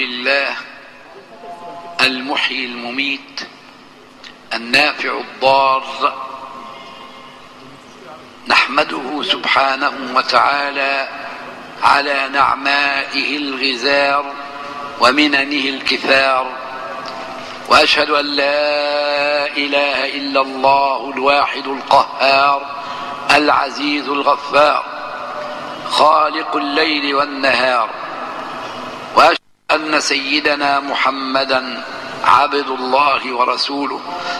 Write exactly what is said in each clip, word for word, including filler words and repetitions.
لله المحيي المميت النافع الضار، نحمده سبحانه وتعالى على نعمائه الغزار ومننه الكثار، وأشهد أن لا إله إلا الله الواحد القهار العزيز الغفار خالق الليل والنهار، وأشهد أن سيدنا محمدا عبد الله ورسوله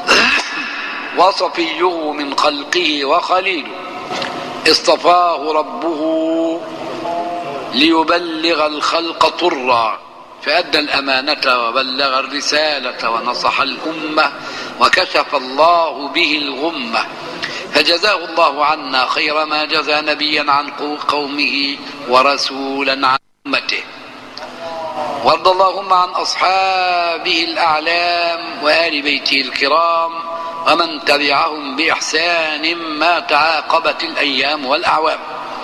وصفيه من خلقه وخليله، اصطفاه ربه ليبلغ الخلق طرا، فأدى الأمانة وبلغ الرسالة ونصح الأمة وكشف الله به الغمة، فجزاه الله عنا خير ما جزى نبيا عن قومه ورسولا عن أمته. وارض اللهم عن أصحابه الأعلام وآل بيته الكرام ومن تبعهم بإحسان ما تعاقبت الأيام والأعوام.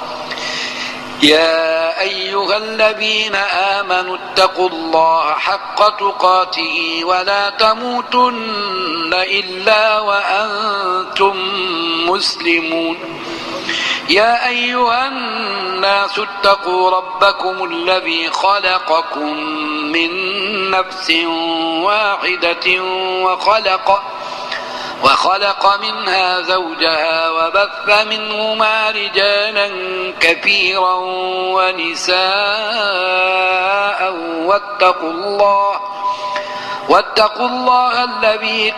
يا أيها الذين آمنوا اتقوا الله حق تقاته ولا تموتن إلا وأنتم مسلمون. يا أيها الناس اتقوا ربكم الذي خلقكم من نفس واحدة وخلق وخلق منها زوجها وبث منهما رجالا كثيرا ونساء، واتقوا الله واتقوا الله الذي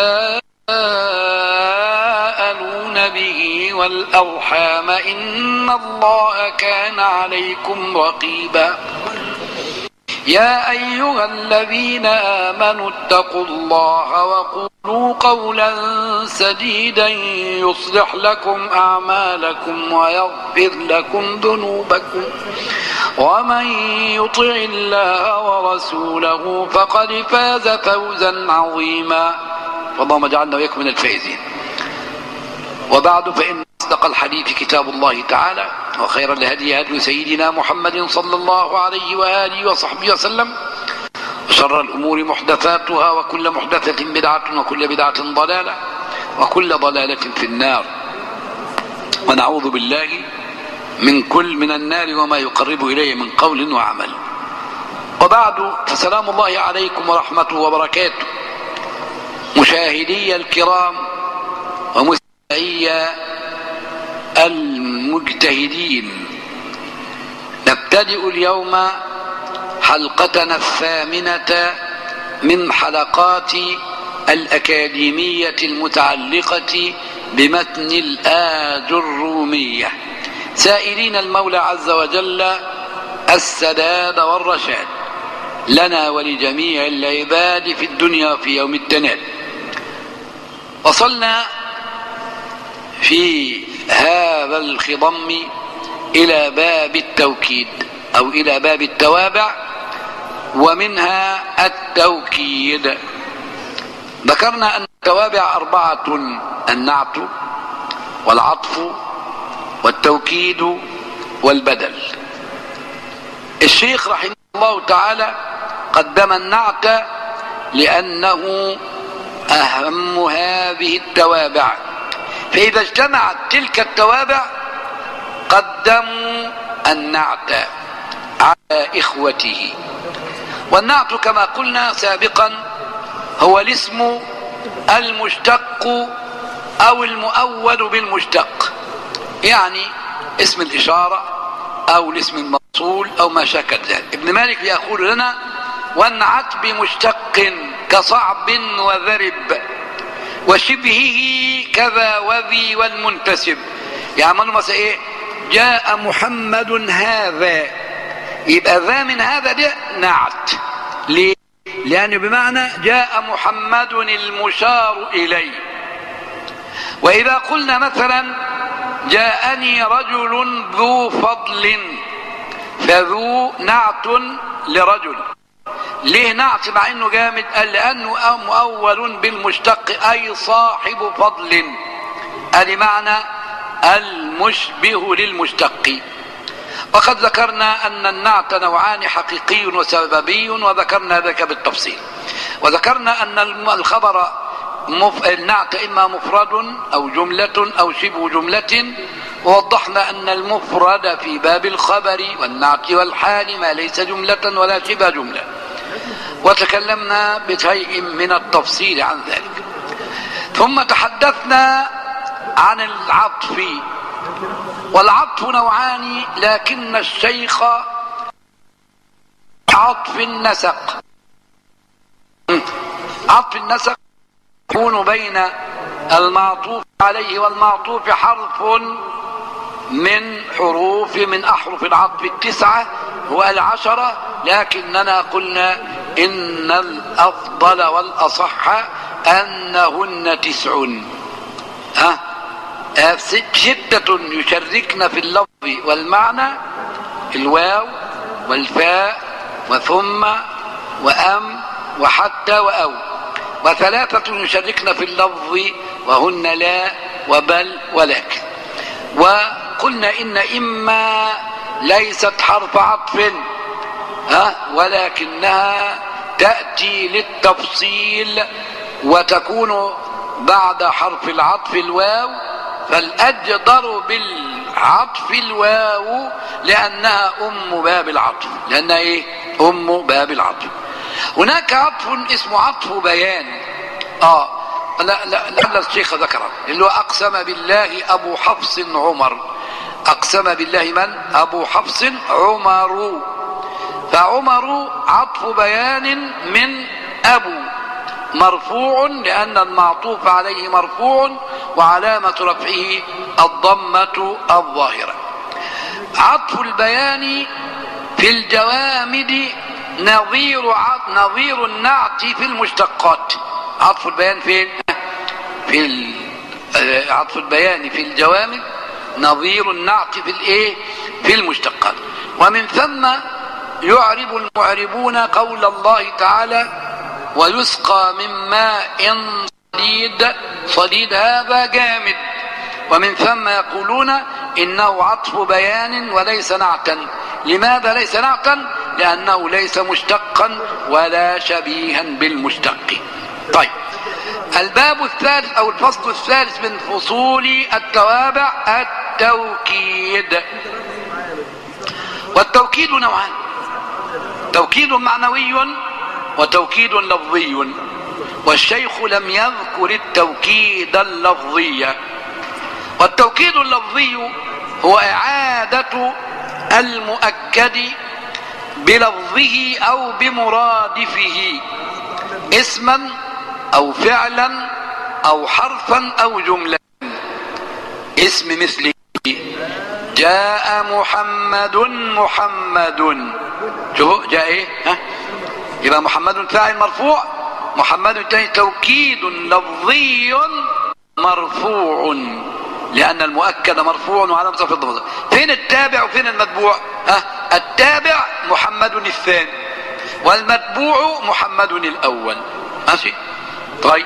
تساءلون به والأرحام إن الله كان عليكم رقيبا. يا أيها الذين آمنوا اتقوا الله وقولوا قولا سديدا يصلح لكم أعمالكم ويغفر لكم ذنوبكم، ومن يطع الله ورسوله فقد فاز فوزا عظيما، اللهم اجعلنا وإياكم من الفائزين. وبعد، فإن أصدق الحديث كتاب الله تعالى، وخير الهدي هدي سيدنا محمد صلى الله عليه وآله وصحبه وسلم، وشر الأمور محدثاتها، وكل محدثة بدعة، وكل بدعة ضلالة، وكل ضلالة في النار، ونعوذ بالله من كل من النار وما يقرب إليه من قول وعمل. وبعد، فسلام الله عليكم ورحمته وبركاته، مشاهدي الكرام ومستمعي المجتهدين. نبتدئ اليوم حلقتنا الثامنة من حلقات الأكاديمية المتعلقة بمتن الآجرومية، سائلين المولى عز وجل السداد والرشاد لنا ولجميع العباد في الدنيا وفي يوم التناد. وصلنا في هذا الخضم إلى باب التوكيد أو إلى باب التوابع، ومنها التوكيد. ذكرنا أن التوابع أربعة: النعت والعطف والتوكيد والبدل. الشيخ رحمه الله تعالى قدم النعت لأنه أهم هذه التوابع، فإذا اجتمعت تلك التوابع قدموا النعت على إخوته. والنعت كما قلنا سابقا هو الاسم المشتق أو المؤول بالمشتق، يعني اسم الإشارة أو الاسم الموصول أو ما شاكل ذلك. ابن مالك يقول لنا: وانعت بمشتق كصعب وذرب وشبهه كذا وذي والمنتسب. يعملوا مثلا ايه؟ جاء محمد هذا، يبقى ذا من هذا ده نعت. ليه؟ لأنه بمعنى جاء محمد المشار إليه. وإذا قلنا مثلا جاءني رجل ذو فضل، فذو نعت لرجل. ليه نعت مع انه جامد؟ قال لانه مؤول بالمشتق اي صاحب فضل، ادي معنى المشبه للمشتق. وقد ذكرنا أن النعت نوعان، حقيقي وسببي، وذكرنا ذلك بالتفصيل. وذكرنا أن الخبر مف... النعت إما مفرد أو جملة أو شبه جملة، ووضحنا أن المفرد في باب الخبر والنعت والحال ما ليس جملة ولا شبه جملة، وتكلمنا بشيء من التفصيل عن ذلك. ثم تحدثنا عن العطف، والعطف نوعان، لكن الشيخ عطف النسق. عطف النسق يكون بين المعطوف عليه والمعطوف حرف من حروف من أحرف العطف التسعة والعشرة، لكننا قلنا إن الأفضل والأصح أنهن تسع. ها ستة يشركن في اللفظ والمعنى، الواو والفاء وثم وأم وحتى وأو، وثلاثة يشركن في اللفظ وهن لا وبل ولكن. وقلنا إن إما ليست حرف عطف ها ولكنها تأتي للتفصيل وتكون بعد حرف العطف الواو، فالأجدر بالعطف الواو لأنها أم باب العطف، لأنها إيه؟ أم باب العطف. هناك عطف اسمه عطف بيان. آه لا لا لا الشيخ ذكره، اللي هو أقسم بالله أبو حفص عمر. أقسم بالله من؟ أبو حفص عمر. فعمر عطف بيان من أبو، مرفوع لأن المعطوف عليه مرفوع وعلامة رفعه الضمة الظاهرة. عطف البيان في الجوامد نظير نظير النعت في المشتقات. عطف البيان فين؟ في عطف البيان في الجوامد نظير النعت في الايه؟ في المشتقات. ومن ثم يعرب المعربون قول الله تعالى: ويسقى من ماء صديد. صديد هذا جامد. ومن ثم يقولون إنه عطف بيان وليس نعتا. لماذا ليس نعتا؟ لأنه ليس مشتقا ولا شبيها بالمشتق. طيب، الباب الثالث أو الفصل الثالث من فصول التوابع التوكيد. والتوكيد نوعان: توكيد معنوي وتوكيد لفظي، والشيخ لم يذكر التوكيد اللفظي. والتوكيد اللفظي هو إعادة المؤكد بلفظه أو بمرادفه اسما أو فعلا أو حرفا أو جملة. اسم مثل جاء محمد محمد. شوفوا جاء ايه؟ ها؟ يبقى محمد فاعل مرفوع، محمد تاني توكيد لفظي مرفوع لأن المؤكد مرفوع وعلامة رفعه الضمة. فين التابع وفين المتبوع؟ ها؟ التابع محمد الثاني والمتبوع محمد الأول. ماشي؟ طيب،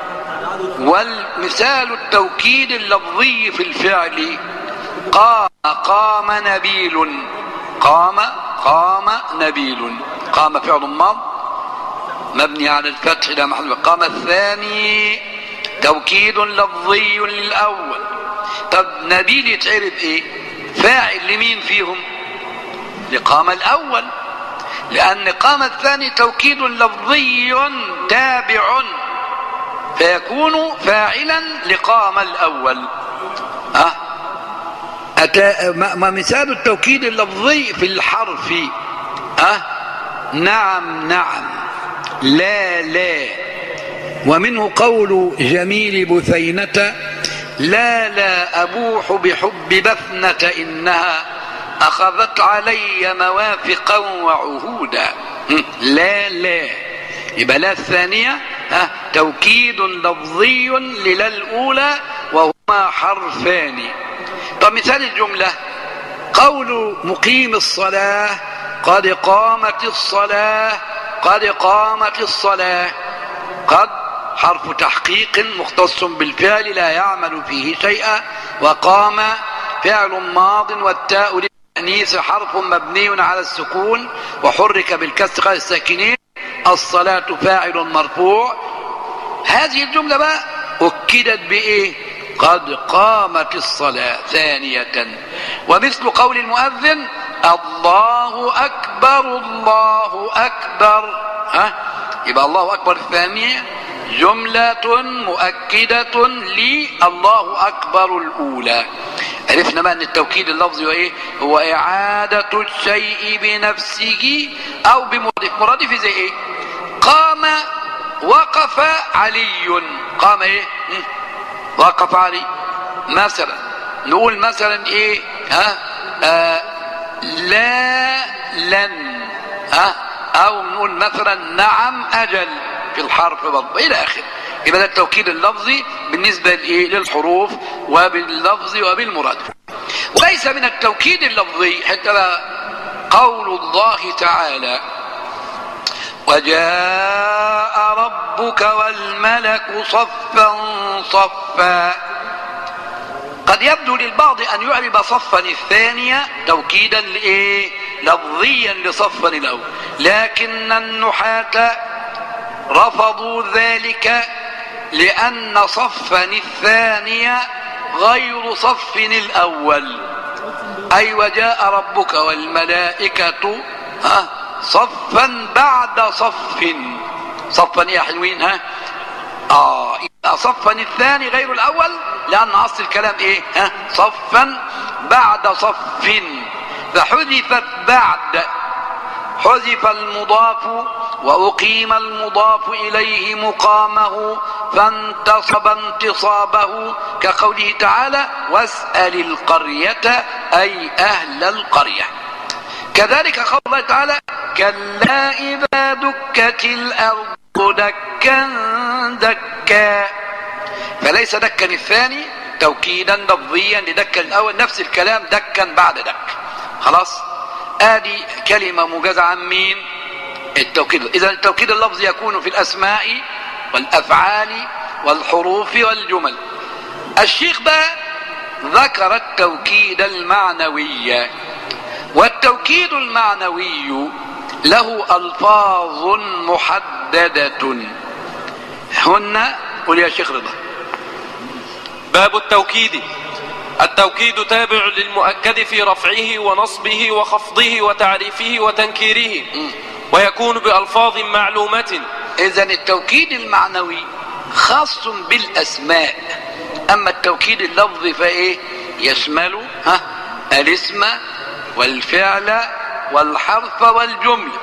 والمثال التوكيد اللفظي في الفعل: قام قام نبيل. قام قام نبيل. قام فعل ماض مبني على الفتح لا محل. قام الثاني توكيد لفظي للأول. طب نبيل يتعرف ايه؟ فاعل لمين فيهم؟ لقام الأول، لأن قام الثاني توكيد لفظي تابع فيكون فاعلا لقام الأول. أه؟ أتا... ما مثال التوكيد اللفظي في الحرف: أه؟ نعم نعم، لا لا. ومنه قول جميل بثينة: لا لا أبوح بحب بثنة إنها أخذت علي موافقا وعهودا. لا لا، يبقى لا الثانية ها توكيد لفظي للا الأولى وهما حرفان. طب مثال الجملة: قول مقيم الصلاة قد قامت الصلاة. قد قامت الصلاة. قد حرف تحقيق مختص بالفعل لا يعمل فيه شيئا، وقام فعل ماض والتاء التأنيث حرف مبني على السكون وحرك بالكسر الساكنين. الصلاة فاعل مرفوع. هذه الجملة بقى أكدت بإيه؟ قد قامت الصلاة ثانية. ومثل قول المؤذن الله أكبر الله أكبر، ها يبقى الله أكبر الثانية جملة مؤكدة لله أكبر الأولى. عرفنا بقى أن التوكيد اللفظي وإيه؟ هو إعادة الشيء بنفسه أو بمرادف. مرادف زي إيه؟ قام وقف علي. قام إيه؟ وقف علي. مثلا نقول مثلا إيه؟ ها آه لا لن، ها أو نقول مثلا نعم أجل في الحرف برضه إلى آخره. يبقى ده التوكيد اللفظي بالنسبة للحروف وباللفظ وبالمرادف. وليس من التوكيد اللفظي حتى قول الله تعالى وجاء ربك والملك صفا صفا. قد يبدو للبعض أن يعرب صفا الثانية توكيدا لإيه؟ لفظيا لصفا الأول، لكن النحاة رفضوا ذلك لأن صفا الثانية غير صف الأول. أي وجاء ربك والملائكة ها صفا بعد صف. صفا يا حلوين ها آه صفا الثاني غير الأول لأن أصل الكلام إيه؟ ها صفا بعد صف. فحذفت بعد، حذف المضاف وأقيم المضاف إليه مقامه فانتصب انتصابه كقوله تعالى واسأل القرية أي أهل القرية. كذلك قول الله تعالى كلا إذا دكت الأرض دكا دكا. فليس دكا الثاني توكيدا لفظيا لدكا الأول، نفس الكلام دكا بعد دك. خلاص ادي كلمة موجزة عن مين؟ التوكيد. اذا التوكيد اللفظي يكون في الاسماء والافعال والحروف والجمل. الشيخ بقى ذكر التوكيد المعنوي. والتوكيد المعنوي له الفاظ محددة. هن قل يا شيخ رضا. باب التوكيد. التوكيد تابع للمؤكد في رفعه ونصبه وخفضه وتعريفه وتنكيره، ويكون بألفاظ معلومة. إذن التوكيد المعنوي خاص بالأسماء، أما التوكيد اللفظي فإيه؟ يشمل ها الاسم والفعل والحرف والجملة.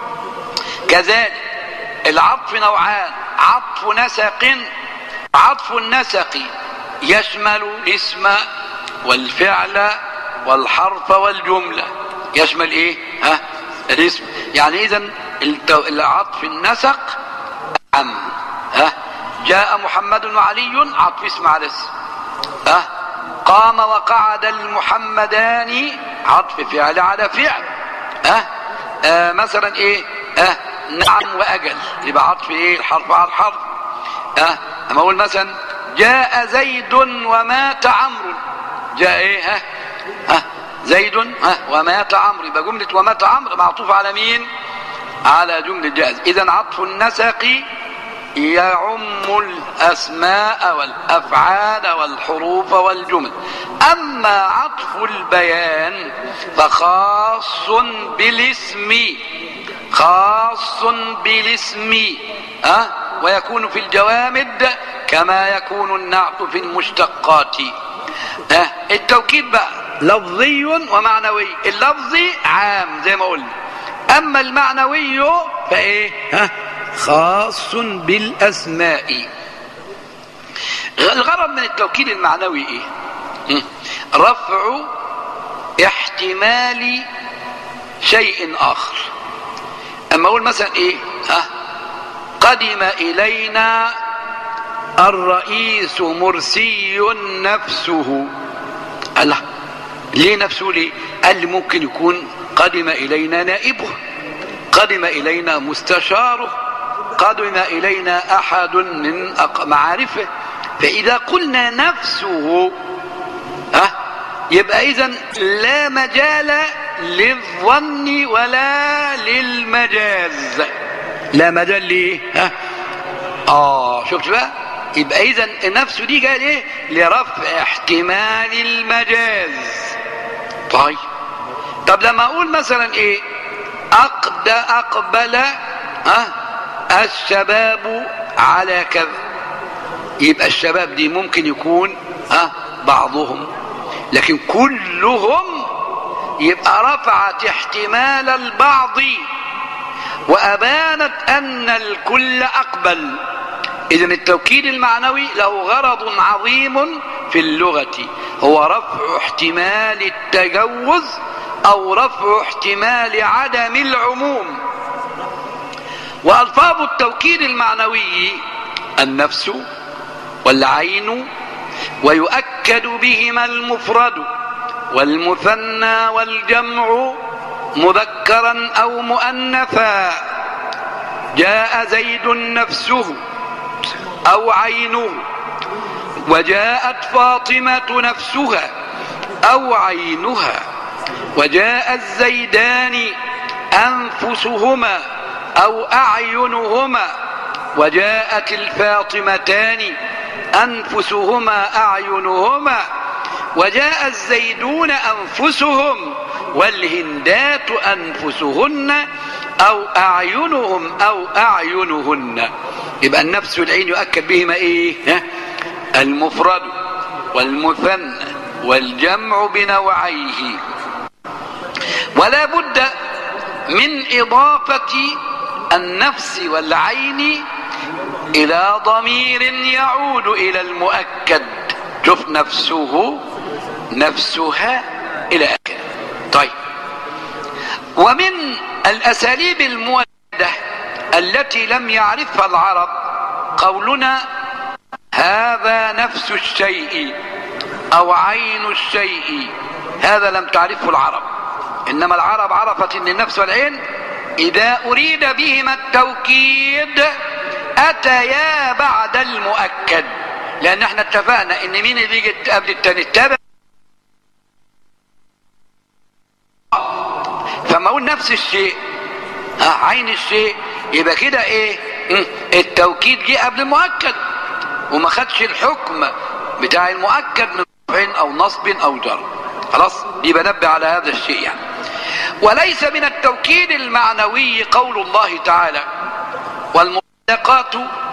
كذلك العطف نوعان، عطف نسق. عطف النسق يشمل الاسم والفعل والحرف والجملة. يشمل ايه؟ ها الاسم. يعني اذا العطف النسق عم. ها جاء محمد وعلي عطف اسم على اسم. ها قام وقعد المحمدان عطف فعل على فعل. ها آه مثلا ايه؟ ها نعم واجل يبقى عطف ايه؟ الحرف على الحرف. ها اما اقول مثلا جاء زيد ومات عمرو. جاء ايه؟ ها ها زيد ها ومات عمرو، يبقى جملة ومات عمرو معطوف على مين؟ على جملة جائز. اذا عطف النسق يعم الاسماء والافعال والحروف والجمل. اما عطف البيان فخاص بالاسم، خاص بالاسم ها ويكون في الجوامد كما يكون النعت في المشتقات. ها التوكيد بقى لفظي ومعنوي. اللفظي عام زي ما قلنا، اما المعنوي فايه؟ ها خاص بالاسماء. الغرض من التوكيد المعنوي ايه؟ رفع احتمال شيء اخر. اما اقول مثلا ايه؟ ها قدم الينا الرئيس مرسي نفسه. الله ليه نفسه؟ ليه؟ قال لي ممكن يكون قدم الينا نائبه، قدم الينا مستشاره، قدم الينا احد من معارفه. فاذا قلنا نفسه ها يبقى إذن لا مجال للظن ولا للمجاز. لا مجال ليه؟ ها؟ آه شفت بقى؟ يبقى إذن نفسه دي قال إيه؟ لرفع احتمال المجاز. طيب طب لما أقول مثلا إيه؟ أقد أقبل ها الشباب على كذا، يبقى الشباب دي ممكن يكون ها بعضهم، لكن كلهم يبقى رفعت احتمال البعض وأبانت أن الكل أقبل. إذن التوكيد المعنوي له غرض عظيم في اللغة، هو رفع احتمال التجوز أو رفع احتمال عدم العموم. وألفاظ التوكيد المعنوي النفس والعين، ويؤكد بهما المفرد والمثنى والجمع مذكرا أو مؤنثا. جاء زيد نفسه أو عينه، وجاءت فاطمة نفسها أو عينها، وجاء الزيدان أنفسهما أو أعينهما، وجاءت الفاطمتان أنفسهما أعينهما، وجاء الزيدون أنفسهم والهندات أنفسهن أو أعينهم أو أعينهن. يبقى النفس والعين يؤكد بهما إيه؟ المفرد والمثنى والجمع بنوعيه. ولا بد من إضافة النفس والعين إلى ضمير يعود إلى المؤكد. شوف نفسه نفسها إلى آخره. طيب ومن الأساليب المؤكدة التي لم يعرفها العرب قولنا هذا نفس الشيء أو عين الشيء. هذا لم تعرفه العرب، إنما العرب عرفت أن النفس والعين إذا أريد بهما التوكيد أتيا بعد المؤكد، لأن احنا اتفقنا أن مين اللي يجي قبل التاني؟ التابع. فما أقول نفس الشيء ها عين الشيء، يبقى كده إيه؟ التوكيد جه قبل المؤكد وما خدش الحكم بتاع المؤكد من رفع أو نصب أو جر. خلاص دي بنبه على هذا الشيء يعني. وليس من التوكيد المعنوي قول الله تعالى والمطلقات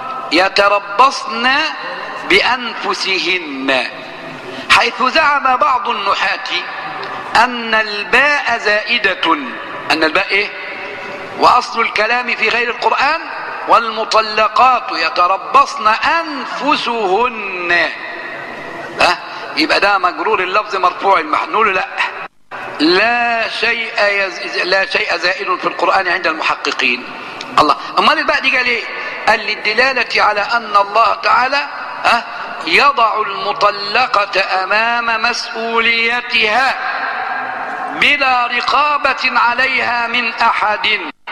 يتربصن بأنفسهن، حيث زعم بعض النحاة أن الباء زائدة، أن الباء إيه؟ وأصل الكلام في غير القرآن والمطلقات يتربصن أنفسهن. ها يبقى ده مجرور اللفظ مرفوع المحنول. لا لا شيء يز... لا شيء زائد في القرآن عند المحققين. الله امال الباء دي قال ايه؟ قال للدلالة على ان الله تعالى ها يضع المطلقة امام مسؤوليتها بلا رقابة عليها من احد،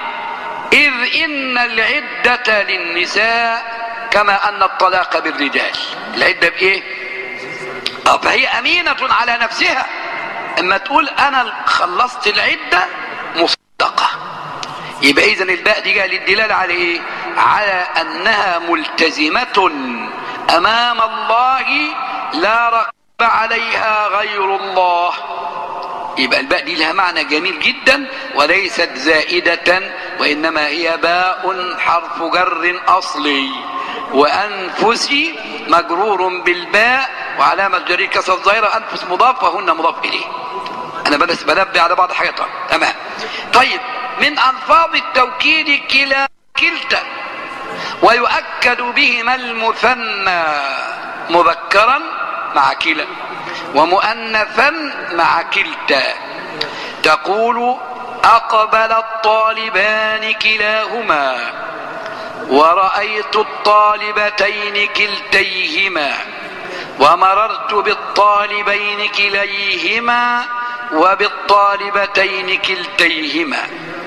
اذ ان العدة للنساء كما ان الطلاق بالرجال. العدة بايه؟ اه فهي امينة على نفسها، اما تقول انا خلصت العدة مصدقة. يبقى اذن الباء دي جاء للدلالة على ايه؟ على انها ملتزمة امام الله لا رقب عليها غير الله. يبقى الباء دي لها معنى جميل جدا وليست زائدة، وانما هي باء حرف جر اصلي، وانفسي مجرور بالباء وعلامة جرير كسر الظاهرة، انفس مضاف وهن مضاف اليه. انا بس بنبه على بعض الحاجات. تمام. طيب من الفاظ التوكيد كلا كلتا، ويؤكد بهما المثنى مذكرا مع كلا ومؤنثا مع كلتا. تقول اقبل الطالبان كلاهما ورأيت الطالبتين كلتيهما ومررت بالطالبين كليهما وبالطالبتين كلتيهما.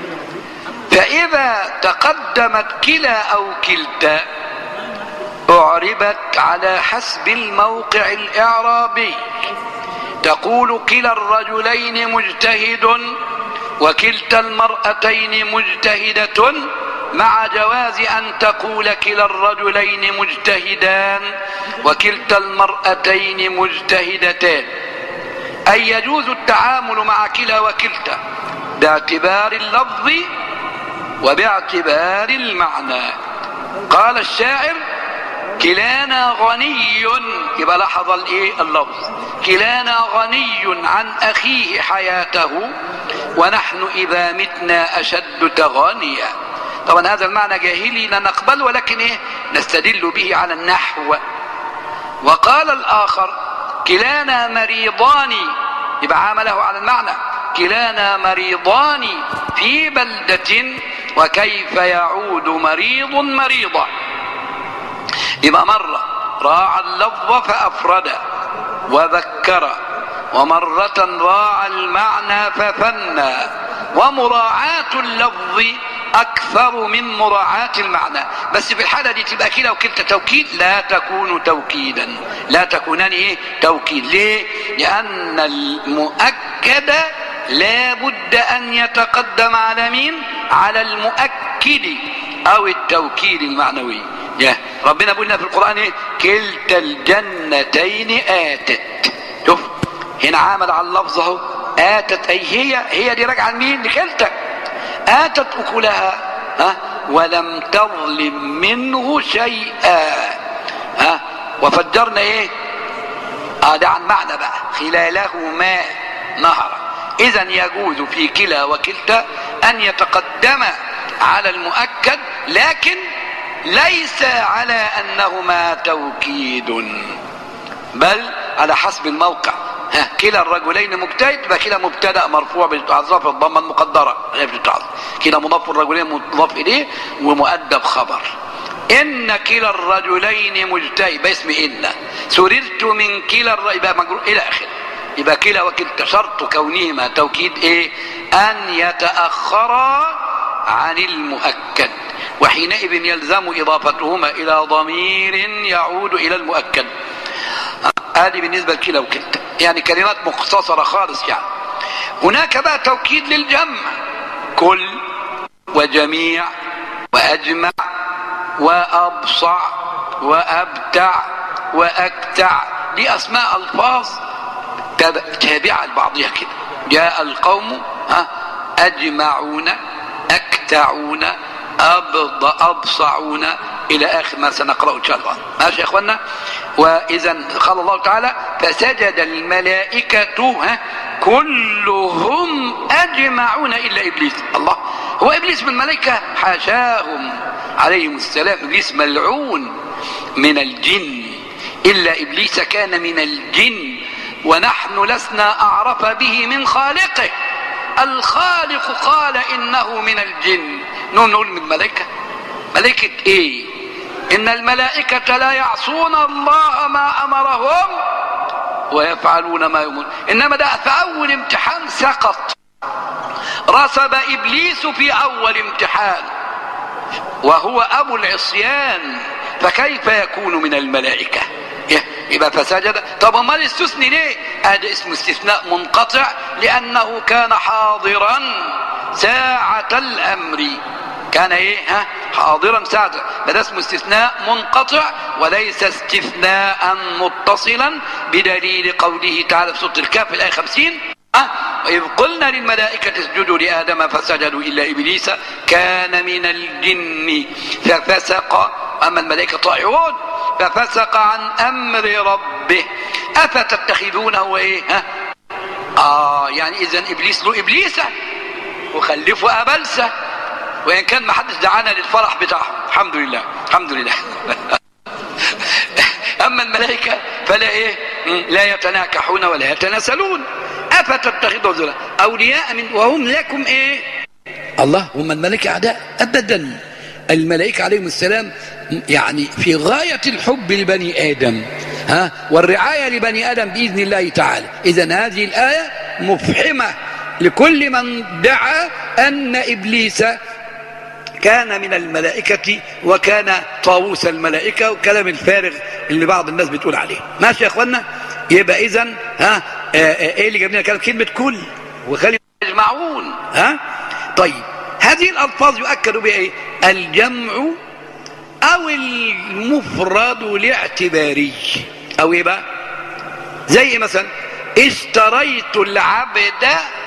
فإذا تقدمت كلا أو كلتا أعربت على حسب الموقع الإعرابي. تقول كلا الرجلين مجتهد وكلتا المرأتين مجتهدة، مع جواز أن تقول كلا الرجلين مجتهدان وكلتا المرأتين مجتهدتان، أي يجوز التعامل مع كلا وكلتا باعتبار اللفظ وباعتبار المعنى. قال الشاعر كلانا غني، يبقى لاحظ الايه اللفظ، كلانا غني عن اخيه حياته ونحن اذا متنا اشد تغانيا. طبعا هذا المعنى جاهلي لا نقبل، ولكن ايه نستدل به على النحو. وقال الاخر كلانا مريضان، يبقى عامله على المعنى، كلانا مريضان في بلدة وكيف يعود مريض مريضا. يبقى مرة راعى اللفظ فأفرد وذكر، ومرة راعى المعنى فثنى، ومراعاة اللفظ أكثر من مراعاة المعنى. بس في الحالة دي تبقى كلا وكلتا توكيد، لا تكون توكيدا، لا تكونان ايه توكيد. ليه؟ لأن المؤكد لا بد أن يتقدم على مين؟ على المؤكد أو التوكيد المعنوي. يا ربنا بيقولنا في القرآن ايه؟ كلتا الجنتين آتت. شوف هنا عامل على اللفظ اهو، آتت أي هي، هي دي راجعة لمين؟ لكلتا. آتت أكلها ها ولم تظلم منه شيئا ها وفجرنا ايه؟ اه ده عن معنى بقى، خلاله ماء نهر. إذا يجوز في كلا وكلتا أن يتقدم على المؤكد، لكن ليس على أنهما توكيد، بل على حسب الموقع. ها كلا الرجلين مجتهد، يبقى كلا مبتدأ مرفوع بالتعظيم الضمه المقدره غير بالتعظيم، كلا مضاف الرجلين مضاف اليه ومؤدب خبر. ان كلا الرجلين مجتهد باسم ان، سررت من كلا الرجلين يبقى مجرور الى اخره. يبقى كلا وكلتا شرط كونهما توكيد ايه؟ ان يتأخرا عن المؤكد، وحينئذ يلزم اضافتهما الى ضمير يعود الى المؤكد. هذه بالنسبة لكلا وكلتا، يعني كلمات مختصرة خالص. يعني هناك بقى توكيد للجمع، كل وجميع وأجمع وأبصع وأبتع وأكتع، دي أسماء ألفاظ تابعة لبعضها كده. جاء القوم ها أجمعون أكتعون أبصعون إلى آخر ما سنقرأه إن شاء الله. ماشي يا إخوانا؟ وإذا قال الله تعالى فسجد الملائكة ها كلهم أجمعون إلا إبليس. الله، هو إبليس من الملائكة؟ حاشاهم عليهم السلام، إبليس ملعون من الجن، إلا إبليس كان من الجن، ونحن لسنا أعرف به من خالقه. الخالق قال إنه من الجن، نقول من الملائكة. ملائكة إيه؟ إن الملائكة لا يعصون الله ما أمرهم ويفعلون ما يؤمرون. إنما ده في أول امتحان سقط، رسب إبليس في أول امتحان وهو أبو العصيان، فكيف يكون من الملائكة؟ يبقى فسجد. طب امال استثني ليه؟ هذا اسمه استثناء منقطع، لأنه كان حاضرا ساعة الأمر، كان ايه ها حاضرا ساعة. ده اسمه استثناء منقطع وليس استثناء متصلا، بدليل قوله تعالى في سورة الكهف الآية خمسين ها وإذ قلنا للملائكة اسجدوا لآدم فسجدوا إلا إبليس كان من الجن ففسق، أما الملائكة طائعون، ففسق عن أمر ربه أفتتخذونه وإيه ها آه يعني إذن إبليس له إبليسة وخلفه أبلسة، وإن كان ما حدش دعانا للفرح بتاعهم، الحمد لله الحمد لله. أما الملائكة فلا إيه لا يتناكحون ولا يتناسلون. أفتتخذوا أولياء من وهم لكم إيه؟ الله، هم الملائكة أعداء؟ أبدا. الملائكة عليهم السلام يعني في غاية الحب لبني آدم ها والرعاية لبني آدم بإذن الله تعالى. إذن هذه الآية مفحمة لكل من دعا أن إبليس كان من الملائكة وكان طاووس الملائكة، وكلام الفارغ اللي بعض الناس بتقول عليه. ماشي يا اخوانا؟ يبقى اذن ها ايه اللي جاب لنا كلمه كل وخلي يجمعون. ها طيب هذه الالفاظ يؤكد بها ايه؟ الجمع او المفرد الاعتباري او ايه بقى؟ زي مثلا اشتريت العبد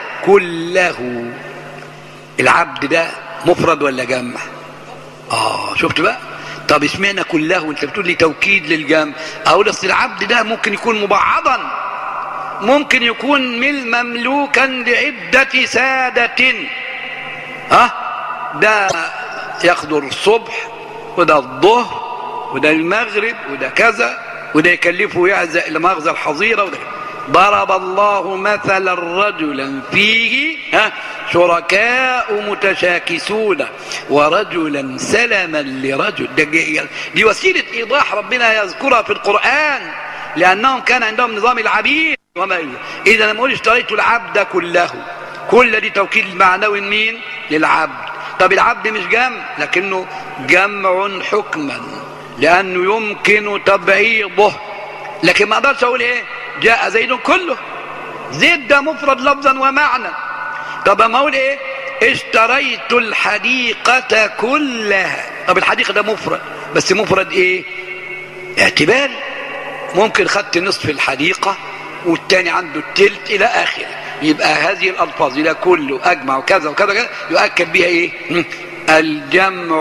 كله. العبد ده مفرد ولا جمع؟ اه شفت بقى؟ طب اشمعنى كله وانت بتقول لي توكيد للجمع؟ اقول اصل العبد ده ممكن يكون مبعضا، ممكن يكون من مملوكا لعدة سادة. ها ده ياخدوا الصبح وده الظهر وده المغرب وده كذا وده يكلفه يعزق لمغزى الحظيرة وده. ضرب الله مثلا رجلا فيه ها شركاء متشاكسون ورجلا سلما لرجل. دي وسيلة إيضاح ربنا يذكرها في القرآن لأنهم كان عندهم نظام العبيد وما إذا لما أقول اشتريت العبد كله، كل دي توكيد المعنوي مين؟ للعبد. طب العبد مش جمع لكنه جمع حكما لأنه يمكن تبعيضه، لكن ما أقدرش أقول إيه جاء زيد كله. زيد ده مفرد لفظا ومعنى. طب ما أقول إيه اشتريت الحديقة كلها. طب الحديقة ده مفرد بس مفرد إيه؟ اعتباري. ممكن خدت نصف الحديقة والتاني عنده التلت إلى آخره. يبقى هذه الألفاظ إلى كله أجمع وكذا وكذا كذا يؤكد بها إيه؟ الجمع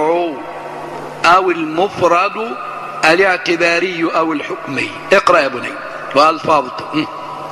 أو المفرد الاعتباري أو الحكمي. اقرأ يا بني وألفاظه.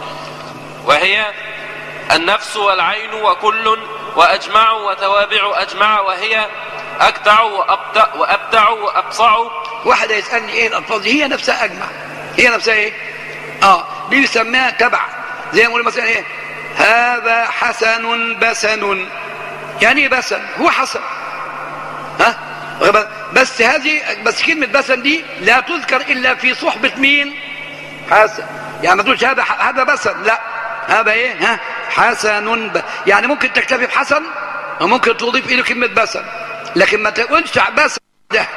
وهي النفس والعين وكل وأجمع وتوابع أجمع وهي أكدع وأبدع وأبدع وأبصع. واحد يسألني إيه الألفاظ؟ هي نفسها أجمع، هي نفسها إيه؟ آه دي بيسميها تبع. زي ما نقول مثلا إيه هذا حسن بسن. يعني إيه بسن؟ هو حسن. ها بس هذه بس كلمة بسن دي لا تذكر إلا في صحبة مين؟ حسن. يعني ما تقولش هذا هذا بسن، لا هذا ايه؟ ها حسن. ب... يعني ممكن تكتفي بحسن وممكن تضيف اليه كلمة بسن، لكن ما تقولش بسن ده.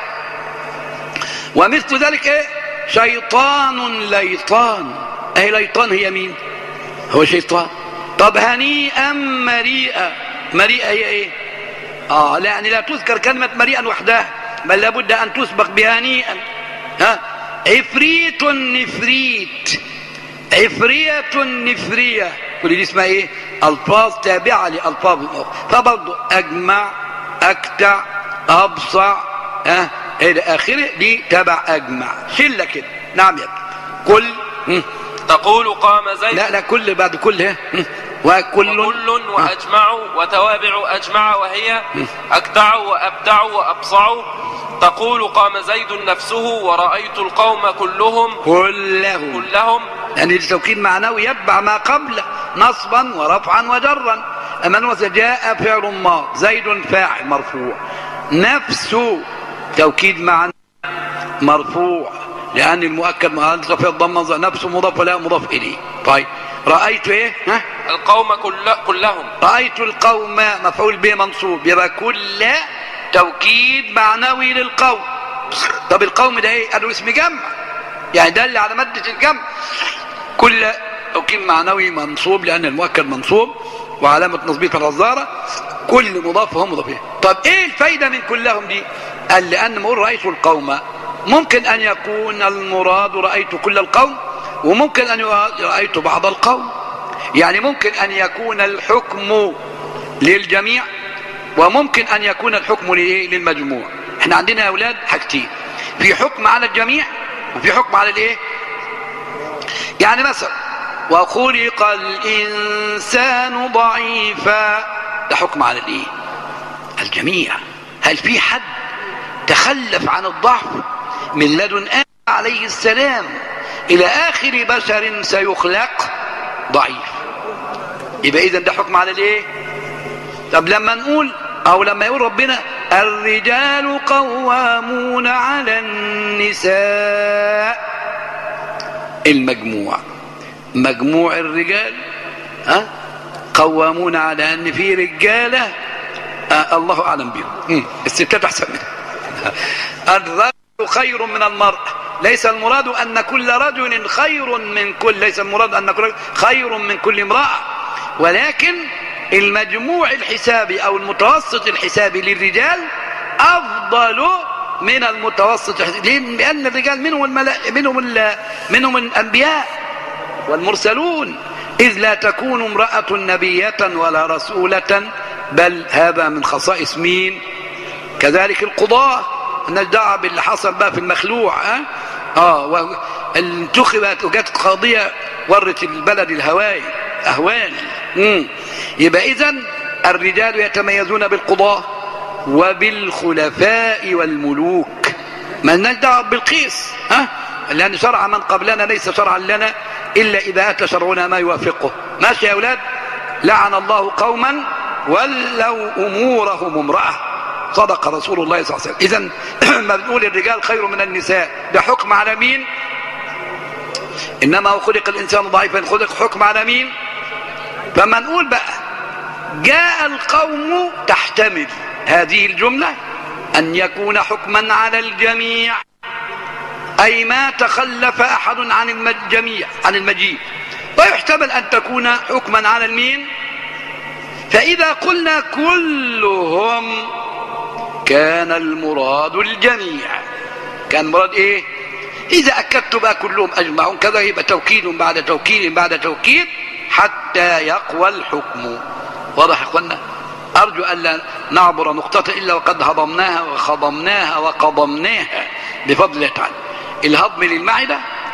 ومثل ذلك ايه؟ شيطان ليطان. اي ليطان هي مين؟ هو شيطان. طب هنيئا مريئا. مريئا هي ايه؟ اه لا يعني لا تذكر كلمة مريئا وحدها بل لابد ان تسبق بهنيئا. ها عفريت نفريت. عفرية نفرية. كل دي اسمها ايه؟ الفاظ تابعة لالفاظ اخرى. فبرضه اجمع اكتع ابصع ها الى اخره دي تبع اجمع. شله كده. نعم يا ابني. كل م. تقول قام زيد. لا لا كل بعد كل ها وكل وكل واجمع وتوابع اجمع وهي اكدع وابدع وابصع. تقول قام زيد نفسه ورأيت القوم كلهم كلهم كلهم يعني التوكيد معنوي يتبع ما قبله نصبا ورفعا وجرا. أما جاء فعل ماض زيد فاعل مرفوع. نفس توكيد معنى مرفوع لأن المؤكد ما ألقى في الضمة نفس مضاف ولا مضاف إليه. طيب رأيت إيه؟ ها؟ القوم كل كلهم. رأيت القوم مفعول به منصوب يبقى كل توكيد معنوي للقوم. طب القوم ده ايه؟ قالوا اسم جمع يعني دل على مادة الجمع. كل توكيد معنوي منصوب لأن المؤكد منصوب وعلامة نصبه الرزارة. كل مضاف وهم مضاف إليه. طب ايه الفايدة من كلهم دي؟ قال لأن ما أقول رأيت القوم ممكن أن يكون المراد رأيت كل القوم وممكن أن رأيت بعض القوم. يعني ممكن أن يكون الحكم للجميع وممكن أن يكون الحكم للمجموع. احنا عندنا يا أولاد حاجتين، في حكم على الجميع وفي حكم على الايه؟ يعني مثلا وخلق الإنسان ضعيفا ده حكم على الايه؟ الجميع. هل في حد تخلف عن الضعف من لدن آدم عليه السلام إلى آخر بشر سيخلق ضعيف؟ يبقى إذن ده حكم على الايه؟ طب لما نقول او لما يقول ربنا الرجال قوامون على النساء المجموع مجموع الرجال ها قوامون على ان في رجاله آه الله اعلم بهم. الستات احسن منها. الرجل خير من المرأة ليس المراد أن كل رجل خير من كل ليس المراد أن كل خير من كل امرأة، ولكن المجموع الحسابي أو المتوسط الحسابي للرجال أفضل من المتوسط الحسابي، لأن الرجال منهم الملائكة منهم ال... منهم الأنبياء والمرسلون، إذ لا تكون امرأة نبية ولا رسولة، بل هذا من خصائص مين؟ كذلك القضاة، الناس دعوة باللي حصل بقى في المخلوع. اه, آه انتخبت وجت قاضية ورت البلد الهواي أهوال. مم. يبقى إذن الرجال يتميزون بالقضاة وبالخلفاء والملوك، ما لناش دعوة بالقيس، ها؟ لأن شرع من قبلنا ليس شرعا لنا إلا إذا أتى شرعنا ما يوافقه. ماشي يا أولاد؟ لعن الله قوما ولوا أمورهم امرأة، صدق رسول الله صلى الله عليه وسلم. إذن ما بنقول الرجال خير من النساء، ده حكم على مين؟ إنما خلق الإنسان ضعيفا، خلق حكم على مين؟ فما نقول بقى جاء القوم تحتمل هذه الجملة أن يكون حكما على الجميع، أي ما تخلف أحد عن الجميع عن المجيء، ويحتمل أن تكون حكما على المين. فإذا قلنا كلهم كان المراد الجميع. كان المراد إيه؟ إذا أكدت بقى كلهم أجمعون كذا يبقى توكيد بعد توكيد بعد توكيد حتى يقوى الحكم. واضح يا اخوانا؟ أرجو ألا نعبر نقطة إلا وقد هضمناها وخضمناها وقضمناها بفضل الله تعالى. الهضم للمعدة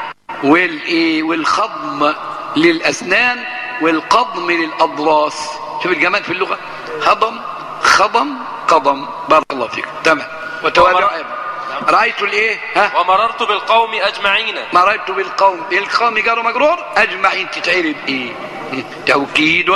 والخضم للأسنان والقضم للأضراس. شوف الجمال في اللغة، هضم خضم قضم. بارك الله فيك. تمام. وتوابع رأيت الايه؟ ها؟ ومررت بالقوم أجمعين. مررت بالقوم، القوم جار مجرور، أجمعين تتعرب إيه؟ توكيد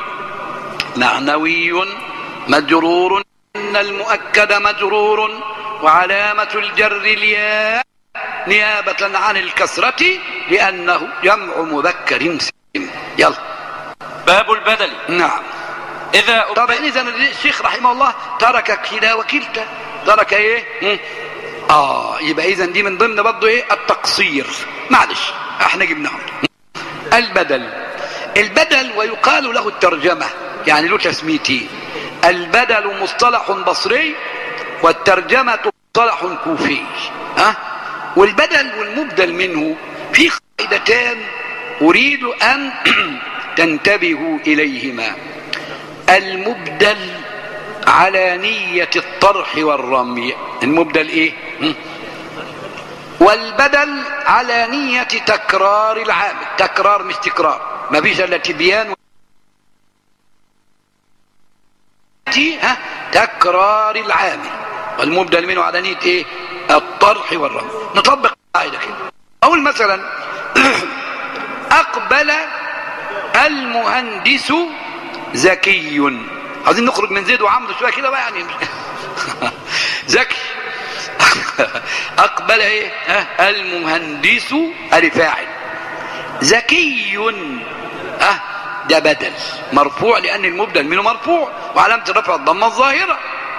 معنوي مجرور، إن المؤكد مجرور، وعلامة الجر الياء نيابة عن الكسرة لأنه جمع مذكر سالم. يلا. باب البدل. نعم. إذا طبعا إذا الشيخ رحمه الله ترك كلا وكلتا، ترك إيه؟ م? آه يبقى إذا دي من ضمن برضه إيه؟ التقصير. معلش إحنا جبناهم. البدل، البدل ويقال له الترجمة، يعني له تسميتين. البدل مصطلح بصري والترجمة مصطلح كوفي. ها؟ أه؟ والبدل والمبدل منه في قاعدتان أريد أن تنتبهوا إليهما. المبدل على نية الطرح والرمي، المبدل إيه؟ والبدل على نية تكرار العامل، تكرار مش تكرار، ما فيش الا تبيان ها تكرار العامل، والمبدل منه على نية ايه؟ الطرح والرمي. نطبق قاعدة كده. اقول مثلا اقبل المهندس ذكي. عايزين نخرج من زيد وعمرو شويه كده بقى يعني. ذكي. اقبل ايه؟ ها المهندس ادي فاعل، ذكي ها ده بدل مرفوع لان المبدل منه مرفوع وعلامه الرفع الضمه الظاهره.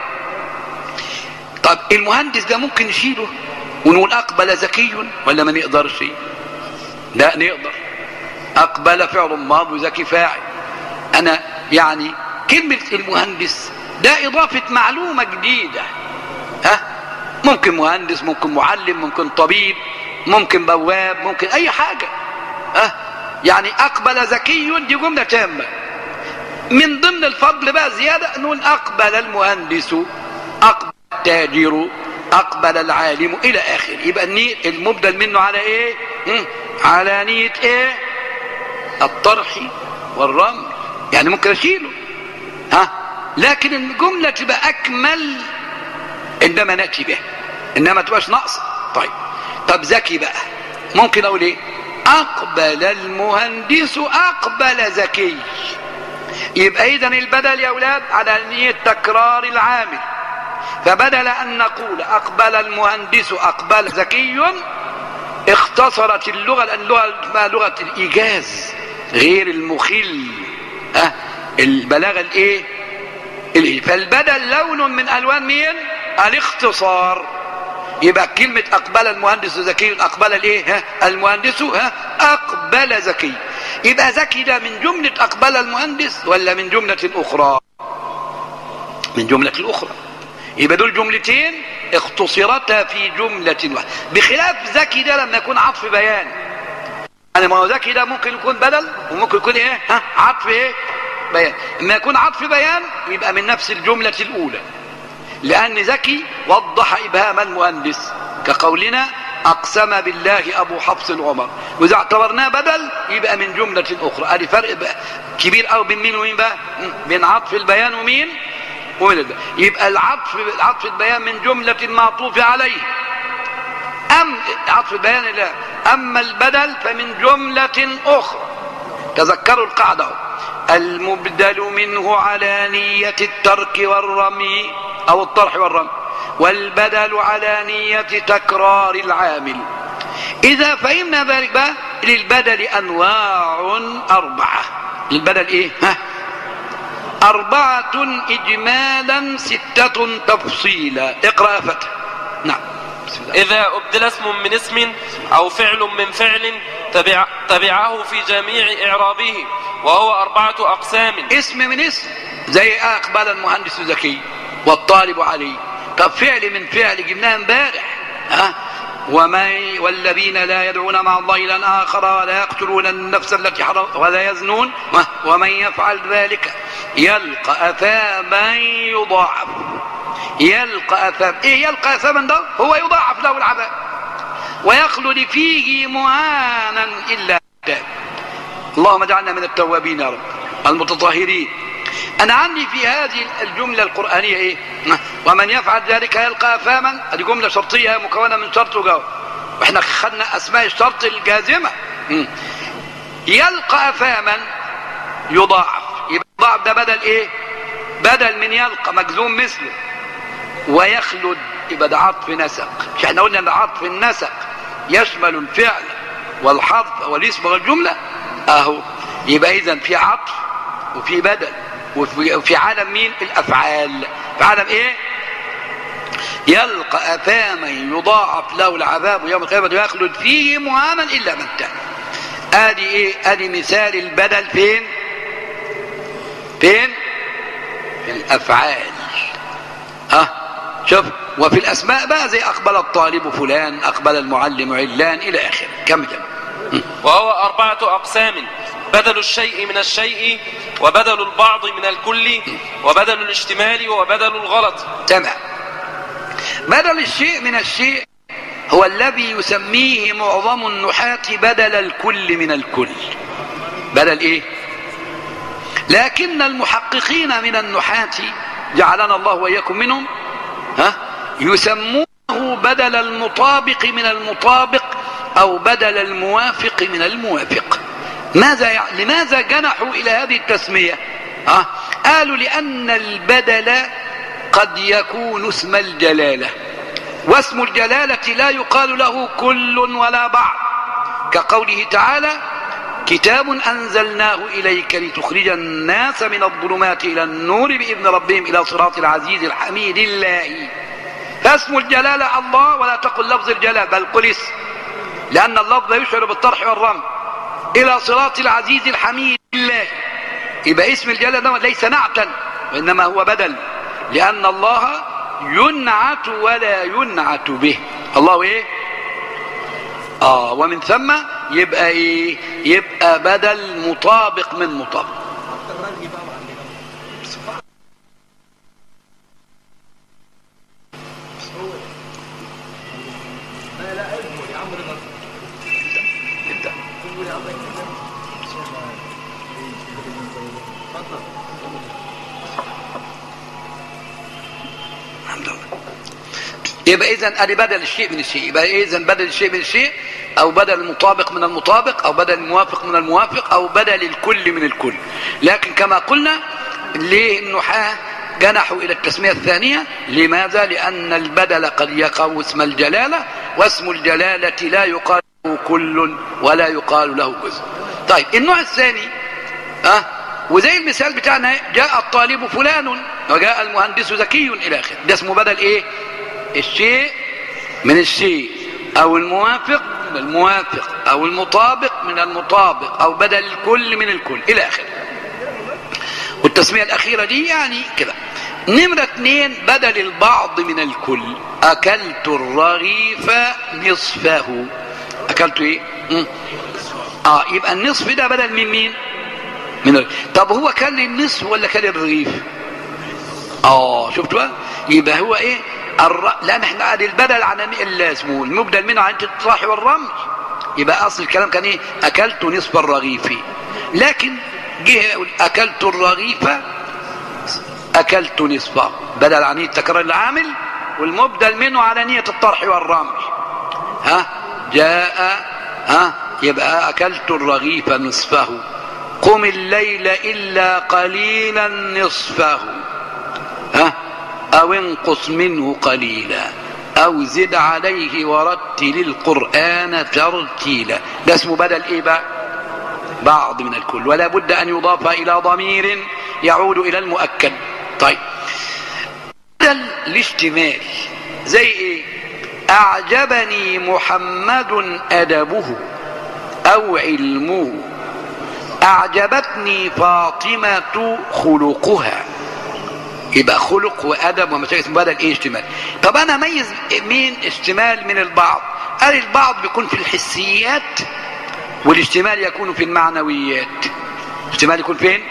طب المهندس ده ممكن نشيله ونقول اقبل ذكي ولا ما نقدرش؟ لا نقدر. اقبل فعل ماض وذكي فاعل. انا يعني كلمه المهندس ده اضافه معلومه جديده. ها ممكن مهندس، ممكن معلم، ممكن طبيب، ممكن بواب، ممكن اي حاجه. ها يعني اقبل ذكي دي جمله تامه. من ضمن الفضل بقى زياده نقول اقبل المهندس، اقبل التاجر، اقبل العالم الى اخره. يبقى النية المبدل منه على ايه؟ على نية ايه؟ الطرح والرمي. يعني ممكن اشيله ها لكن الجمله تبقى اكمل عندما ناتي بها، انما تبقاش ناقصه. طيب طب ذكي بقى ممكن اقول ايه؟ اقبل المهندس اقبل ذكي. يبقى اذا البدل يا اولاد على نية تكرار العامل. فبدل ان نقول اقبل المهندس اقبل ذكي اختصرت اللغه، لان اللغه اسمها لغه الايجاز غير المخل. ها أه؟ البلاغه الايه؟ فالبدل لون من الوان مين؟ الاختصار. يبقى كلمة أقبل المهندس زكي، أقبل الإيه؟ ها المهندس ها أقبل زكي. يبقى زكي ده من جملة أقبل المهندس ولا من جملة أخرى؟ من جملة الأخرى. يبقى دول جملتين اختصرتا في جملة واحدة، بخلاف زكي ده لما يكون عطف بيان. يعني ما هو زكي ده ممكن يكون بدل وممكن يكون ايه؟ ها عطف ايه؟ بيان. لما يكون عطف بيان يبقى من نفس الجملة الأولى، لأن زكي وضح إبهام المهندس كقولنا أقسم بالله أبو حفص عمر، وإذا اعتبرناه بدل يبقى من جملة أخرى. ادي فرق بقى كبير أوي بين مين ومين بقى؟ بين عطف البيان ومين؟ ومن البيان. يبقى العطف عطف البيان من جملة المعطوف عليه، أم عطف البيان لا، أما البدل فمن جملة أخرى. تذكروا القاعدة: المبدل منه على نية الترك والرمي أو الطرح والرمي، والبدل على نية تكرار العامل. إذا فهمنا ذلك بقى للبدل أنواع أربعة. للبدل إيه؟ ها أربعة إجمالا ستة تفصيلا. اقرأ فتح. نعم. إذا أبدل اسم من اسم أو فعل من فعل تبع تبعه في جميع إعرابه، وهو أربعة أقسام. اسم من اسم زي أقبل المهندس زكي والطالب عليه. طب فعل من فعل جبناه امبارح، ها ومن والذين لا يدعون مع الله إلها آخر ولا يقتلون النفس التي حرم ولا يزنون ومن يفعل ذلك يلقى أثاما يضاعف. يلقى أثام. إيه يلقى أثاما ده؟ هو يضاعف له العذاب ويخلد فيه مهانا إلا تاب. اللهم اجعلنا من التوابين يا رب المتطهرين. أنا عندي في هذه الجملة القرآنية إيه؟ ومن يفعل ذلك يلقى أثاما. هذه جملة شرطية مكونة من شرط وجواب، وإحنا خدنا أسماء الشرط الجازمة. يلقى أثاما يضاعف. يبقى يضاعف ده بدل إيه؟ بدل من يلقى مجزوم مثله. ويخلد يبقى ده عطف نسق. مش احنا قلنا ان عطف النسق يشمل الفعل والحرف والاسم والجملة اهو. يبقى اذا في عطف وفي بدل وفي, وفي عالم مين؟ الافعال. في عالم ايه؟ يلقى اثاما يضاعف له العذاب يوم القيامة ويخلد فيه مهانا الا من تاب. ادي ايه؟ ادي مثال البدل فين؟ فين؟ في الافعال. ها شوف. وفي الأسماء بقى زي أقبل الطالب فلان، أقبل المعلم علان إلى آخره. كم كم. وهو أربعة أقسام: بدل الشيء من الشيء، وبدل البعض من الكل، وبدل الاشتمال، وبدل الغلط. تمام. بدل الشيء من الشيء هو الذي يسميه معظم النحاة بدل الكل من الكل. بدل إيه؟ لكن المحققين من النحاة جعلنا الله وإياكم منهم ها يسمونه بدل المطابق من المطابق أو بدل الموافق من الموافق. ماذا يعني؟ لماذا جنحوا إلى هذه التسمية؟ ها قالوا لأن البدل قد يكون اسم الجلالة، واسم الجلالة لا يقال له كل ولا بعض، كقوله تعالى: كتاب أنزلناه إليك لتخرج الناس من الظلمات إلى النور بإذن ربهم إلى صراط العزيز الحميد الله. فاسم الجلالة الله، ولا تقل لفظ الجلال بل قل اسم، لأن اللفظ يشعر بالطرح والرمي. إلى صراط العزيز الحميد الله. يبقى اسم الجلالة ليس نعتا وإنما هو بدل، لأن الله ينعت ولا ينعت به. الله إيه؟ آه ومن ثم يبقى إيه؟ يبقى بدل مطابق من مطابق. يبقى إذن أدي بدل الشيء من الشيء. يبقى إذن بدل الشيء من الشيء، أو بدل المطابق من المطابق، أو بدل الموافق من الموافق، أو بدل الكل من الكل. لكن كما قلنا ليه النحاة جنحوا إلى التسمية الثانية؟ لماذا؟ لأن البدل قد يقع اسم الجلالة، واسم الجلالة لا يقال له كل ولا يقال له جزء. طيب النوع الثاني أه؟ وزي المثال بتاعنا: جاء الطالب فلان وجاء المهندس زكي إلى آخره. ده اسمه بدل إيه؟ الشيء من الشيء، او الموافق من الموافق، او المطابق من المطابق، او بدل الكل من الكل الى اخره. والتسمية الاخيرة دي يعني كده. نمرة اثنين بدل البعض من الكل. اكلت الرغيف نصفه. اكلت ايه؟ م? اه يبقى النصف ده بدل من مين؟ من ال... طب هو كان النصف ولا كان الرغيف؟ اه شفتوا بقى؟ يبقى هو ايه؟ الر... لان احنا قاعد البدل عن اسمه المبدل منه عن الطرح والرمز. يبقى اصل الكلام كان ايه؟ اكلت نصف الرغيف. لكن جه يقول اكلت الرغيف اكلت نصفه، بدل عن تكرار العامل، والمبدل منه على نية الطرح والرمز. ها جاء ها يبقى اكلت الرغيف نصفه. قم الليل الا قليلا نصفه، ها او انقص منه قليلا او زد عليه ورتل القرآن ترتيلا. ده اسمه بدل ايه بقى؟ بعض من الكل، ولا بد ان يضاف الى ضمير يعود الى المؤكد. طيب بدل الاشتمال زي ايه؟ اعجبني محمد ادبه او علمه، اعجبتني فاطمة خلقها. يبقى خلق وادب ومشاكل اسمه بدل ايه؟ اشتمال. طب انا اميز مين اشتمال من البعض؟ قال البعض بيكون في الحسيات، والاشتمال يكون في المعنويات. الاشتمال يكون فين؟